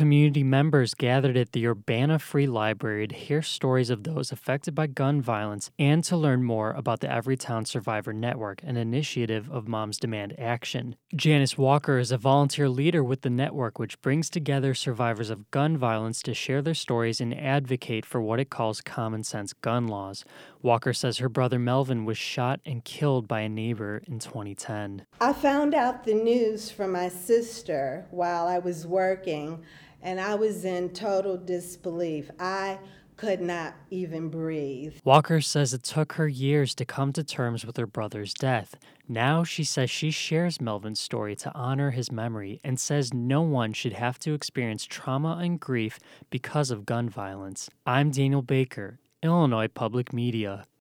community members gathered at the Urbana Free Library to hear stories of those affected by gun violence and to learn more about the Everytown Survivor Network, an initiative of Moms Demand Action. Janice Walker is a volunteer leader with the network, which brings together survivors of gun violence to share their stories and advocate for what it calls common sense gun laws. Walker says her brother Melvin was shot and killed by a neighbor in 2010. I found out the news from my sister while I was working, and I was in total disbelief. I could not even breathe. Walker says it took her years to come to terms with her brother's death. Now she says she shares Melvin's story to honor his memory and says no one should have to experience trauma and grief because of gun violence. I'm Daniel Baker, Illinois Public Media.